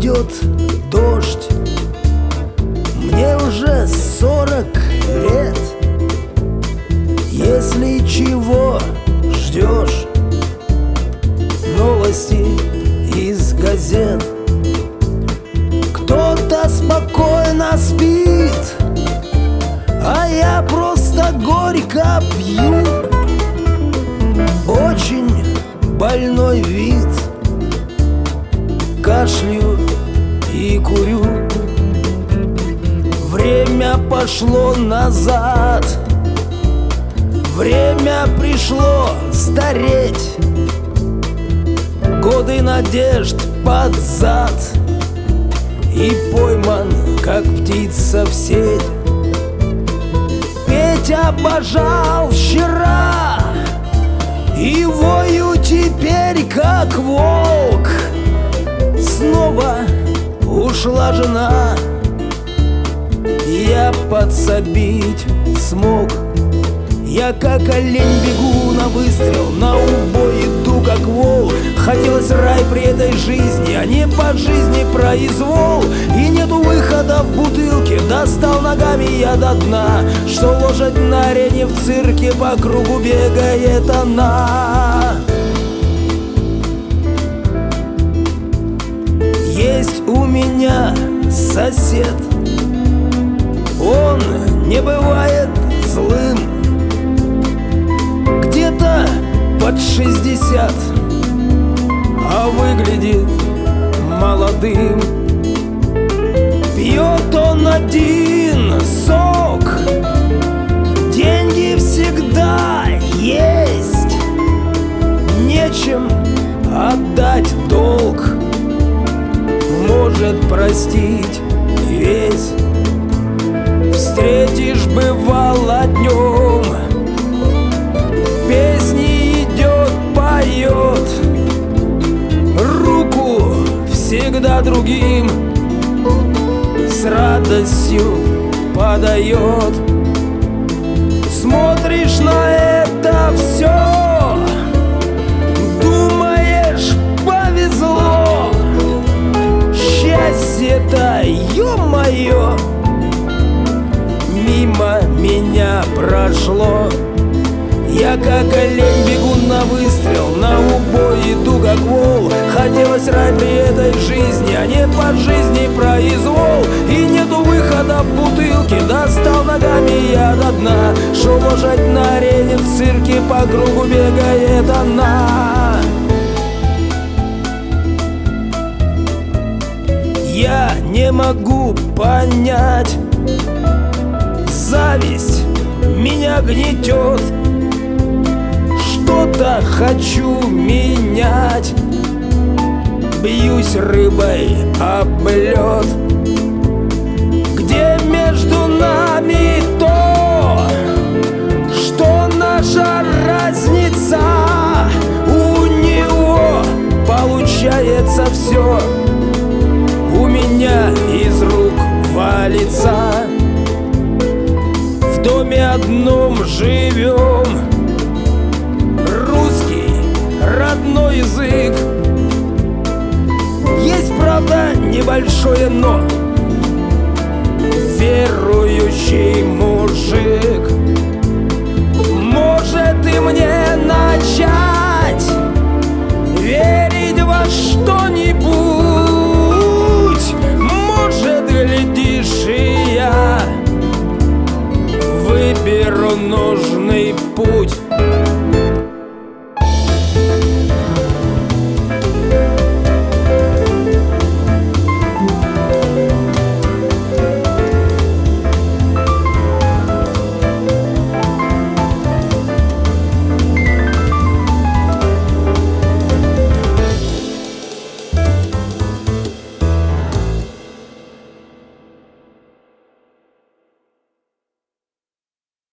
идет дождь. Мне уже 40 лет. Если чего ждешь, новости из газет. Кто-то спокойно спит, а я просто горько пью. Очень больной вид, кашлю и курю. Время пошло назад, время пришло стареть. Годы надежд под зад, и пойман, как птица в сеть. Петь обожал вчера, и вою теперь, как волк. Снова ушла жена, я подсобить смог. Я как олень бегу на выстрел, на убой иду как вол. Хотелось рай при этой жизни, а не по жизни произвол. И нету выхода в бутылке, достал ногами я до дна. Что лошадь на арене в цирке по кругу бегает она. Есть у меня сосед, он не бывает злым. Где-то под 60, а выглядит молодым. Пьет он один сок, деньги всегда есть, нечем отдать долг, может простить весь. Встретишь, бывало, днем, песни идет, поет, руку всегда другим с радостью подает. Смотришь на это все, думаешь, повезло. Счастье-то, ё-моё, мимо меня прошло. Я как олень бегу на выстрел, на убой иду как вол. Хотелось рай при этой жизни, а не по жизни произвол. И нету выхода в бутылке, достал ногами я до дна. Шо лошадь на арене в цирке по кругу бегает она. Я не могу понять, зависть меня гнетет. Что-то хочу менять, бьюсь рыбой об лед. Где между нами то, что наша разница? У него получается все, у меня из рук валится. В доме одном живем, русский родной язык. Есть, правда, небольшое но: верующий мужик. Может, и мне